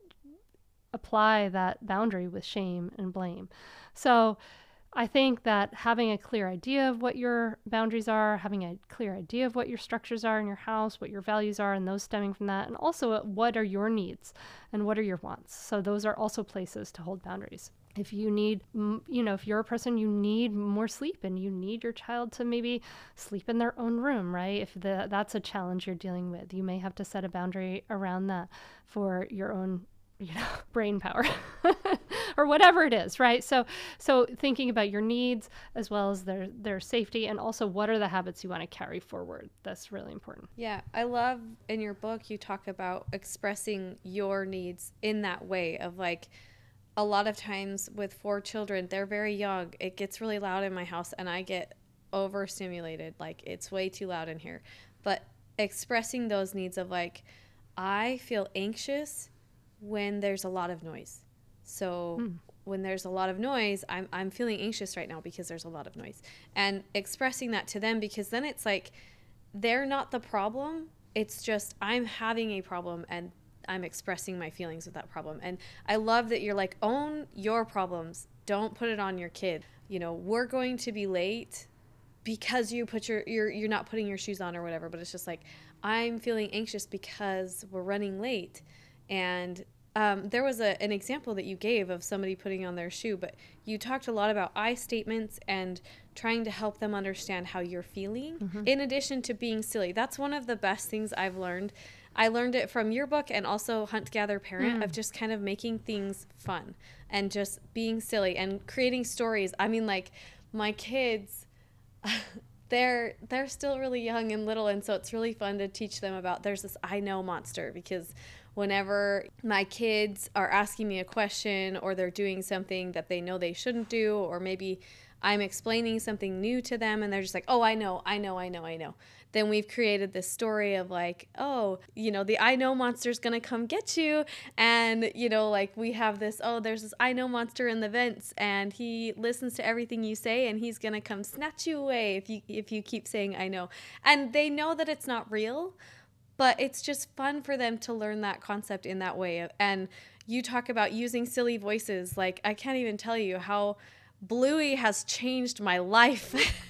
apply that boundary with shame and blame. So I think that having a clear idea of what your boundaries are, having a clear idea of what your structures are in your house, what your values are, and those stemming from that, and also what are your needs and what are your wants. So those are also places to hold boundaries. If you need, you know, if you're a person, you need more sleep and you need your child to maybe sleep in their own room, right? If the, that's a challenge you're dealing with, you may have to set a boundary around that for your own, you know, brain power or whatever it is, right? So, so thinking about your needs as well as their, their safety, and also what are the habits you want to carry forward. That's really important.
Yeah. I love in your book, you talk about expressing your needs in that way of like, a lot of times with four children, they're very young. It gets really loud in my house and I get overstimulated. Like it's way too loud in here, but expressing those needs of like, I feel anxious when there's a lot of noise. So mm. when there's a lot of noise, I'm I'm feeling anxious right now because there's a lot of noise. And expressing that to them, because then it's like they're not the problem. It's just I'm having a problem and I'm expressing my feelings with that problem. And I love that you're like, own your problems. Don't put it on your kid. You know, we're going to be late because you put your you're you're not putting your shoes on or whatever, but it's just like I'm feeling anxious because we're running late. And um, there was a, an example that you gave of somebody putting on their shoe, but you talked a lot about I statements and trying to help them understand how you're feeling, mm-hmm. in addition to being silly. That's one of the best things I've learned. I learned it from your book and also Hunt, Gather, Parent, mm. of just kind of making things fun and just being silly and creating stories. I mean, like my kids, they're they're still really young and little, and so it's really fun to teach them about there's this I know monster, because whenever my kids are asking me a question or they're doing something that they know they shouldn't do, or maybe I'm explaining something new to them and they're just like, oh, I know, I know, I know, I know. Then we've created this story of like, oh, you know, the I know monster's going to come get you. And, you know, like we have this, oh, there's this I know monster in the vents and he listens to everything you say and he's going to come snatch you away if you if you keep saying I know. And they know that it's not real, but it's just fun for them to learn that concept in that way. And you talk about using silly voices. Like, I can't even tell you how Bluey has changed my life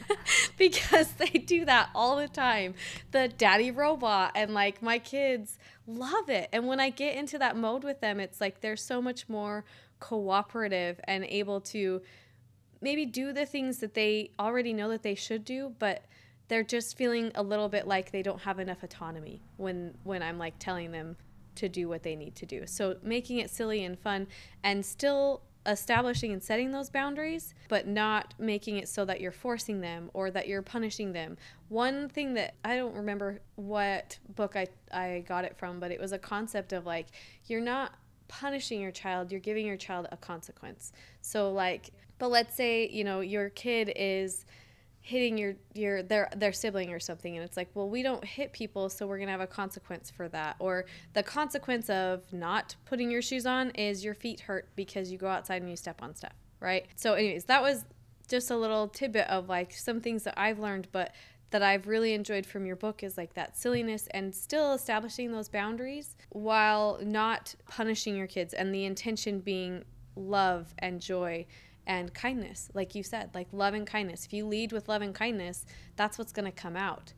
because they do that all the time. The daddy robot, and like my kids love it. And when I get into that mode with them, it's like they're so much more cooperative and able to maybe do the things that they already know that they should do, but they're just feeling a little bit like they don't have enough autonomy when when I'm like telling them to do what they need to do. So making it silly and fun and still establishing and setting those boundaries, but not making it so that you're forcing them or that you're punishing them. One thing that I don't remember what book I, I got it from, but it was a concept of like, you're not punishing your child, you're giving your child a consequence. So like, but let's say, you know, your kid is hitting your your their their sibling or something, and it's like, well, we don't hit people, so we're gonna have a consequence for that. Or the consequence of not putting your shoes on is your feet hurt because you go outside and you step on stuff, right? So anyways, that was just a little tidbit of like some things that I've learned, but that I've really enjoyed from your book is like that silliness and still establishing those boundaries while not punishing your kids, and the intention being love and joy and kindness, like you said, like love and kindness. If you lead with love and kindness, that's what's going to come out,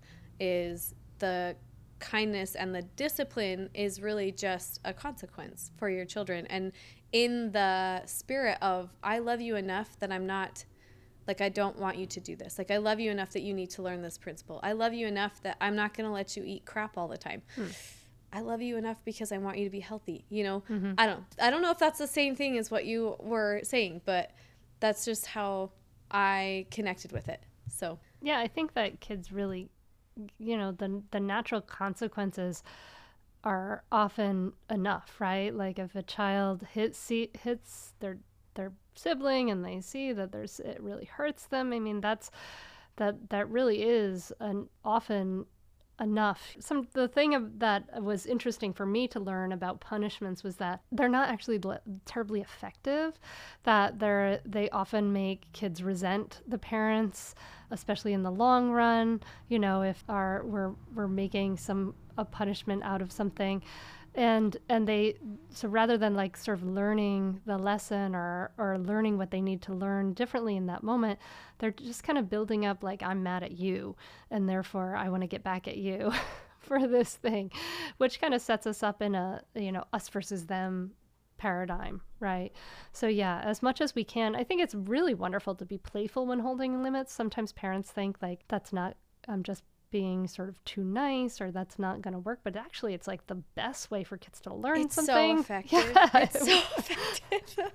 is the kindness, and the discipline is really just a consequence for your children. And in the spirit of, I love you enough that I'm not Like, I don't want you to do this. Like, I love you enough that you need to learn this principle. I love you enough that I'm not going to let you eat crap all the time. Hmm. I love you enough because I want you to be healthy. You know, mm-hmm. I don't, I don't know if that's the same thing as what you were saying, but that's just how I connected with it. So,
yeah, I think that kids really, you know, the, the natural consequences are often enough, right? Like if a child hits, see, hits their, their sibling and they see that there's, it really hurts them. I mean, that's, that, that really is an often enough. Some the thing of, that was interesting for me to learn about punishments was that they're not actually le- terribly effective. That they're they often make kids resent the parents, especially in the long run. You know, if our we're we're making some a punishment out of something. And and they so rather than like sort of learning the lesson or or learning what they need to learn differently in that moment, they're just kind of building up like, I'm mad at you and therefore I want to get back at you for this thing, which kind of sets us up in a, you know, us versus them paradigm, right? So yeah, as much as we can, I think it's really wonderful to be playful when holding limits. Sometimes parents think like that's not, I'm just being sort of too nice or that's not going to work, but actually it's like the best way for kids to learn
it's
something.
So effective. Yeah. It's so effective.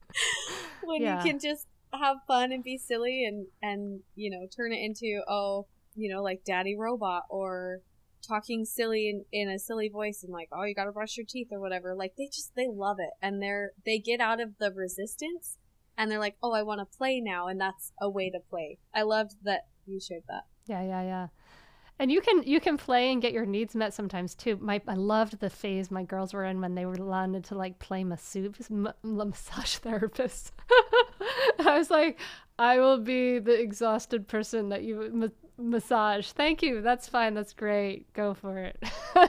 When yeah. you can just have fun and be silly and and you know turn it into, oh, you know, like Daddy Robot, or talking silly in, in a silly voice and like, oh, you got to brush your teeth or whatever. Like they just they love it, and they're they get out of the resistance and they're like, oh, I want to play now, and that's a way to play. I loved that you shared that.
Yeah, yeah, yeah. And you can you can play and get your needs met sometimes too. My I loved the phase my girls were in when they were wanted to like play masseuse, m- massage therapist. I was like, I will be the exhausted person that you ma- massage. Thank you. That's fine. That's great. Go for it.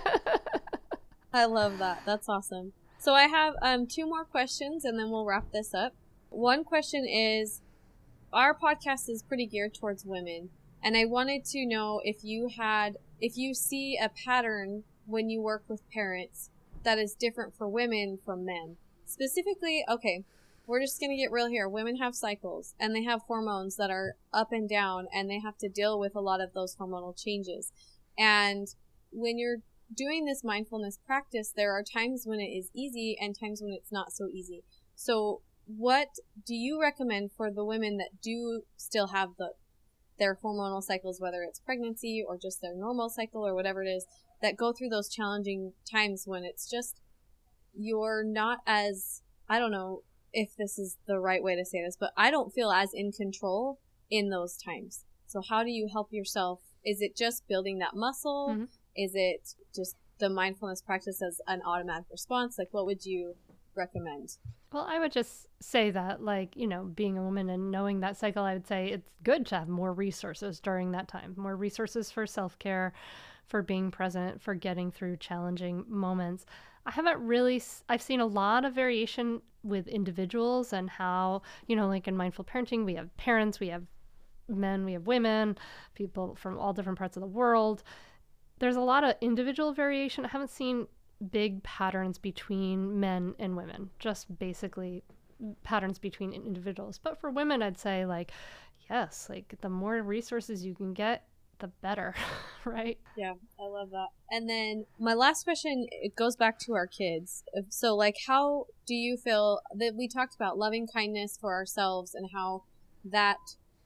I love that. That's awesome. So I have um two more questions and then we'll wrap this up. One question is, our podcast is pretty geared towards women. And I wanted to know if you had, if you see a pattern when you work with parents that is different for women from men. Specifically, okay, we're just going to get real here. Women have cycles and they have hormones that are up and down and they have to deal with a lot of those hormonal changes. And when you're doing this mindfulness practice, there are times when it is easy and times when it's not so easy. So what do you recommend for the women that do still have the their hormonal cycles, whether it's pregnancy or just their normal cycle or whatever it is, that go through those challenging times when it's just, you're not as, I don't know if this is the right way to say this, but I don't feel as in control in those times. So how do you help yourself? Is it just building that muscle? Mm-hmm. Is it just the mindfulness practice as an automatic response? Like, what would you recommend?
Well, I would just say that, like, you know, being a woman and knowing that cycle, I would say it's good to have more resources during that time, more resources for self-care, for being present, for getting through challenging moments. I haven't really, I've seen a lot of variation with individuals and how, you know, like in mindful parenting, we have parents, we have men, we have women, people from all different parts of the world. There's a lot of individual variation. I haven't seen big patterns between men and women, just basically patterns between individuals. But for women, I'd say like, yes, like the more resources you can get, the better, right?
Yeah, I love that. And then my last question, it goes back to our kids. So like, how do you feel that we talked about loving kindness for ourselves and how that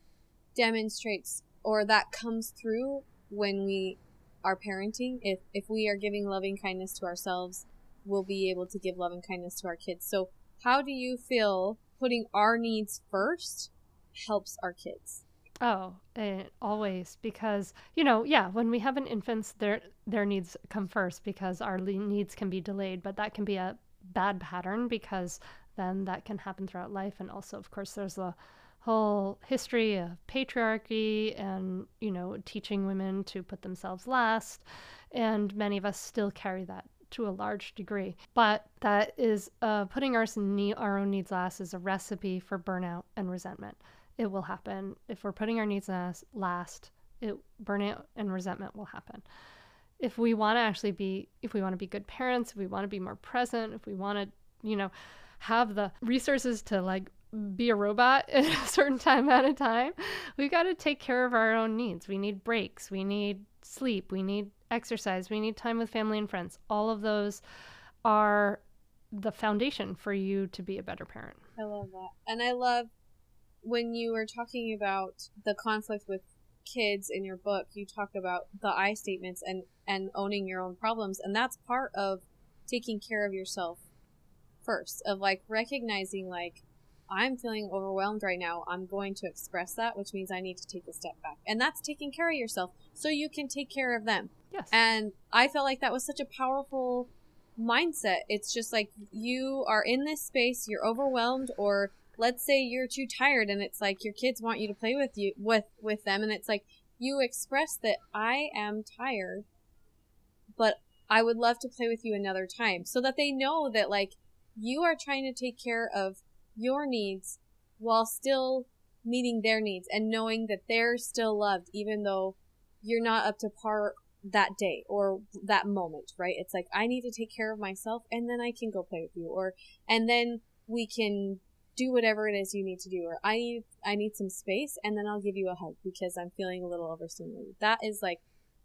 demonstrates or that comes through when we are parenting? If if we are giving loving kindness to ourselves, we'll be able to give loving kindness to our kids. So how do you feel putting our needs first helps our kids?
Oh, uh, always, because, you know, yeah, when we have an infant, their their needs come first because our le- needs can be delayed, but that can be a bad pattern because then that can happen throughout life. And also, of course, there's a whole history of patriarchy and, you know, teaching women to put themselves last. And many of us still carry that to a large degree. But that is uh, putting our, ne- our own needs last is a recipe for burnout and resentment. It will happen. If we're putting our needs last, it, burnout and resentment will happen. If we want to actually be, if we want to be good parents, if we want to be more present, if we want to, you know, have the resources to like be a robot at a certain time at a time. We've got to take care of our own needs. We need breaks. We need sleep. We need exercise. We need time with family and friends. All of those are the foundation for you to be a better parent.
I love that. And I love when you were talking about the conflict with kids in your book, you talk about the I statements and, and owning your own problems. And that's part of taking care of yourself first, of like recognizing like, I'm feeling overwhelmed right now. I'm going to express that, which means I need to take a step back. And that's taking care of yourself so you can take care of them.
Yes.
And I felt like that was such a powerful mindset. It's just like you are in this space, you're overwhelmed, or let's say you're too tired and it's like your kids want you to play with you with with them, and it's like you express that I am tired, but I would love to play with you another time, so that they know that like you are trying to take care of your needs while still meeting their needs and knowing that they're still loved even though you're not up to par that day or that moment, right? It's like I need to take care of myself and then I can go play with you, or and then we can do whatever it is you need to do, or I need I need some space and then I'll give you a hug because I'm feeling a little overstimulated. That is like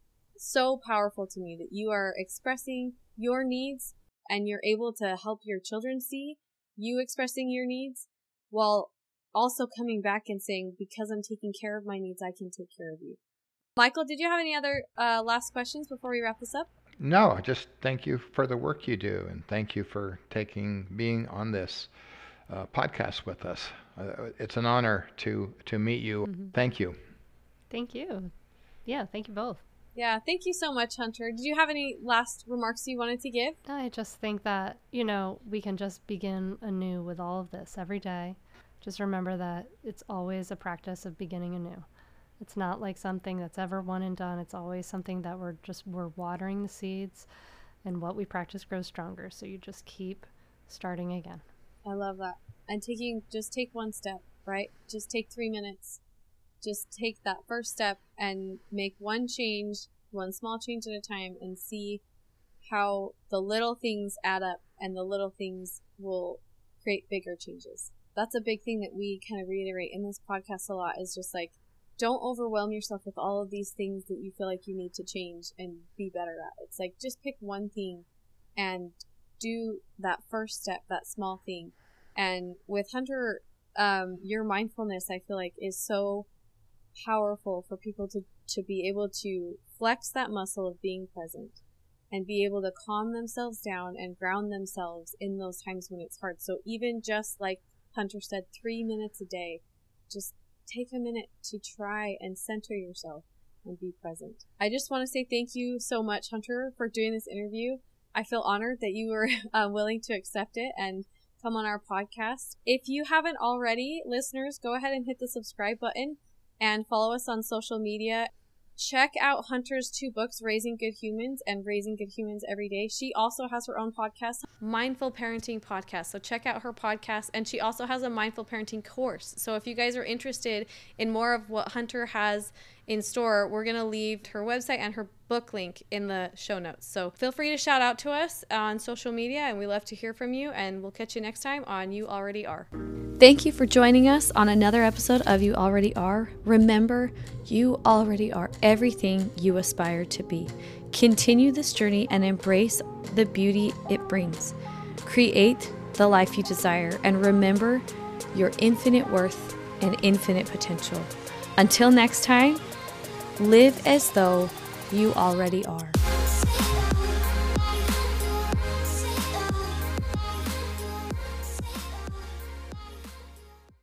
so powerful to me, that you are expressing your needs and you're able to help your children see you expressing your needs while also coming back and saying, because I'm taking care of my needs, I can take care of you. Michael, did you have any other uh, last questions before we wrap this up?
No, just thank you for the work you do, and thank you for taking being on this uh, podcast with us. Uh, it's an honor to to meet you. Mm-hmm. Thank you.
Thank you. Yeah, thank you both.
Yeah, thank you so much, Hunter. Did you have any last remarks you wanted to give?
I just think that, you know, we can just begin anew with all of this every day. Just remember that it's always a practice of beginning anew. It's not like something that's ever one and done. It's always something that we're just, we're watering the seeds, and what we practice grows stronger. So you just keep starting again.
I love that. And taking, just take one step, right? Just take three minutes. Just take that first step and make one change, one small change at a time, and see how the little things add up and the little things will create bigger changes. That's a big thing that we kind of reiterate in this podcast a lot, is just like, don't overwhelm yourself with all of these things that you feel like you need to change and be better at. It's like, just pick one thing and do that first step, that small thing. And with Hunter, um, your mindfulness, I feel like, is so powerful for people to, to be able to flex that muscle of being present and be able to calm themselves down and ground themselves in those times when it's hard. So even just like Hunter said, three minutes a day, just take a minute to try and center yourself and be present. I just want to say thank you so much, Hunter, for doing this interview. I feel honored that you were uh, willing to accept it and come on our podcast. If you haven't already, listeners, go ahead and hit the subscribe button and follow us on social media. Check out Hunter's two books, Raising Good Humans and Raising Good Humans Every Day. She also has her own podcast, Mindful Parenting Podcast. So check out her podcast. And she also has a Mindful Parenting course. So if you guys are interested in more of what Hunter has in store, we're going to leave her website and her book link in the show notes. So feel free to shout out to us on social media, and we love to hear from you. And we'll catch you next time on You Already Are. Thank you for joining us on another episode of You Already Are. Remember, you already are everything you aspire to be. Continue this journey and embrace the beauty it brings. Create the life you desire, and remember your infinite worth and infinite potential. Until next time, live as though you already are.